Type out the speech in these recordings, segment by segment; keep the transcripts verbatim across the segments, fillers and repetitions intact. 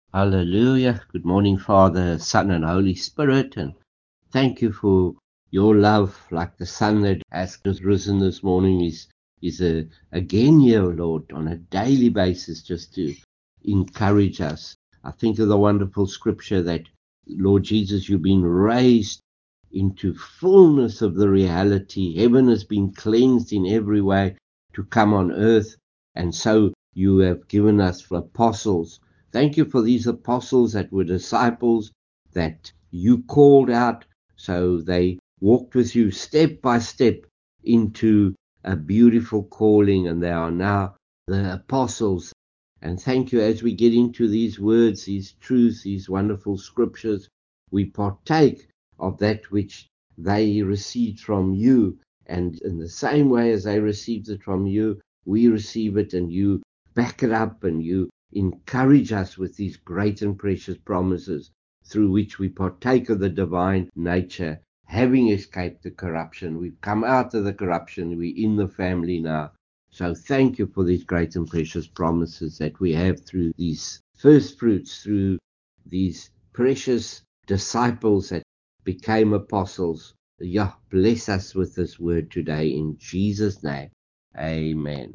Hallelujah. Good morning, Father, Son, and Holy Spirit. And thank you for your love, like the sun that has just risen this morning, is is a, again here, Lord, on a daily basis, just to encourage us. I think of the wonderful scripture that, Lord Jesus, you've been raised into fullness of the reality. Heaven has been cleansed in every way to come on earth. And so you have given us apostles. Thank you for these apostles that were disciples that you called out, so they walked with you step by step into a beautiful calling, and they are now the apostles. And thank you, as we get into these words, these truths, these wonderful scriptures, we partake of that which they received from you. And in the same way as they received it from you, we receive it, and you back it up, and you encourage us with these great and precious promises through which we partake of the divine nature, having escaped the corruption. We've come out of the corruption. We're in the family now. So thank you for these great and precious promises that we have through these first fruits, through these precious disciples that became apostles. Yeah, bless us with this word today in Jesus' name. Amen.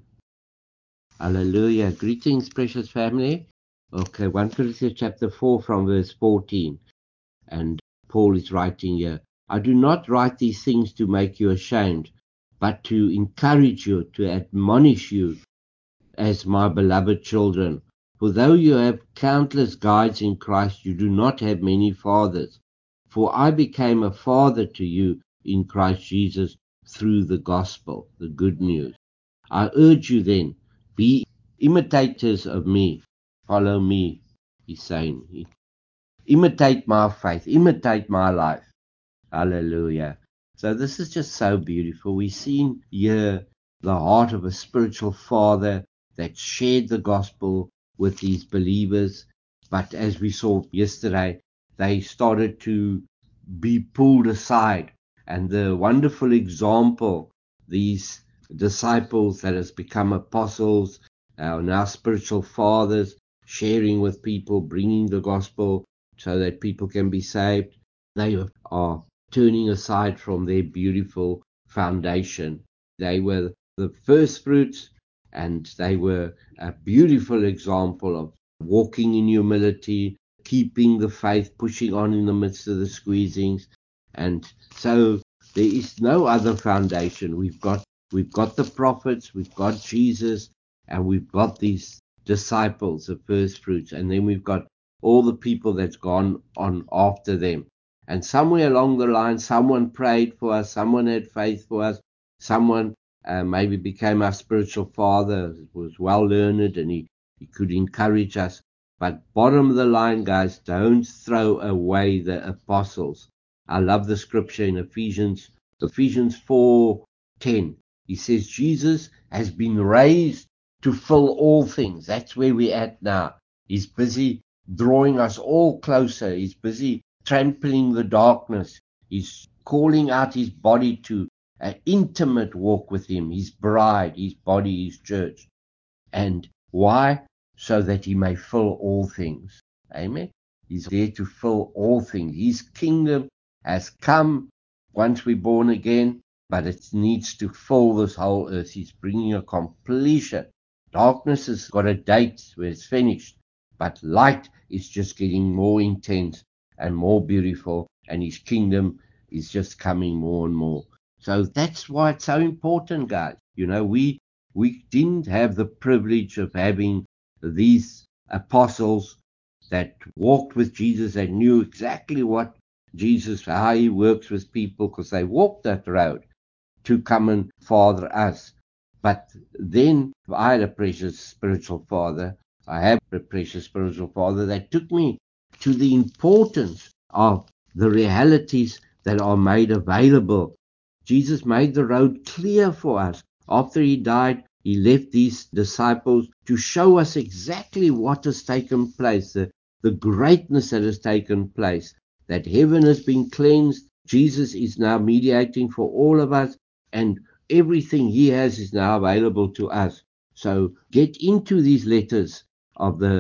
Hallelujah. Greetings, precious family. Okay, First Corinthians chapter four from verse fourteen. And Paul is writing here, I do not write these things to make you ashamed, but to encourage you, to admonish you as my beloved children. For though you have countless guides in Christ, you do not have many fathers. For I became a father to you in Christ Jesus through the gospel, the good news. I urge you then, be imitators of me. Follow me, he's saying. Imitate my faith, imitate my life. Hallelujah. So this is just so beautiful. We've seen here the heart of a spiritual father that shared the gospel with these believers. But as we saw yesterday, they started to be pulled aside. And the wonderful example, these disciples that has become apostles, are now spiritual fathers, sharing with people, bringing the gospel so that people can be saved. They are turning aside from their beautiful foundation. They were the first fruits, and they were a beautiful example of walking in humility, keeping the faith, pushing on in the midst of the squeezings. And so there is no other foundation. We've got we've got the prophets, we've got Jesus, and we've got these disciples, the first fruits, and then we've got all the people that's gone on after them. And somewhere along the line, someone prayed for us, someone had faith for us, someone uh, maybe became our spiritual father, was well learned, and he, he could encourage us. But bottom of the line, guys, don't throw away the apostles. I love the scripture in Ephesians, Ephesians four ten. He says, Jesus has been raised to fill all things. That's where we're at now. He's busy drawing us all closer. He's busy trampling the darkness. He's calling out his body to an intimate walk with him, his bride, his body, his church. And why? So that he may fill all things. Amen. He's there to fill all things. His kingdom has come once we're born again, but it needs to fill this whole earth. He's bringing a completion. Darkness has got a date where it's finished, but light is just getting more intense and more beautiful, and his kingdom is just coming more and more. So that's why it's so important, guys. You know, we we didn't have the privilege of having these apostles that walked with Jesus and knew exactly what Jesus, how he works with people, because they walked that road to come and father us. But then I had a precious spiritual father. I have a precious spiritual father that took me to the importance of the realities that are made available. Jesus made the road clear for us. After he died, he left these disciples to show us exactly what has taken place, the, the greatness that has taken place, that heaven has been cleansed. Jesus is now mediating for all of us, and everything he has is now available to us. So get into these letters of the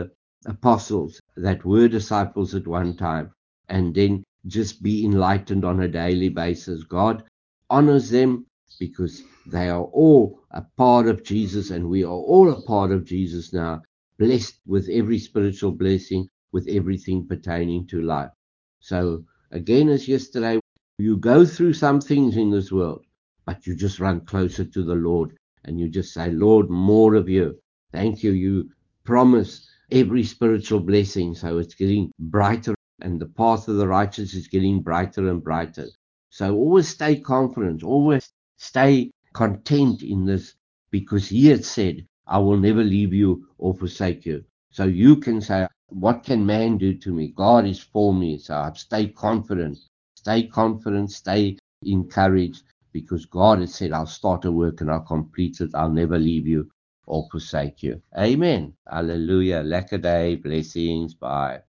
apostles that were disciples at one time and then just be enlightened on a daily basis. God honors them because they are all a part of Jesus, and we are all a part of Jesus now, blessed with every spiritual blessing, with everything pertaining to life. So, again, as yesterday, you go through some things in this world, but you just run closer to the Lord and you just say, Lord, more of you. Thank you. You promise every spiritual blessing. So it's getting brighter, and the path of the righteous is getting brighter and brighter. So always stay confident, always stay content in this, because he had said, I will never leave you or forsake you. So you can say, what can man do to me? God is for me. So I stay confident, stay confident, stay encouraged, because God has said, I'll start a work and I'll complete it. I'll never leave you or forsake you. Amen. Hallelujah. Lackaday. Blessings. Bye.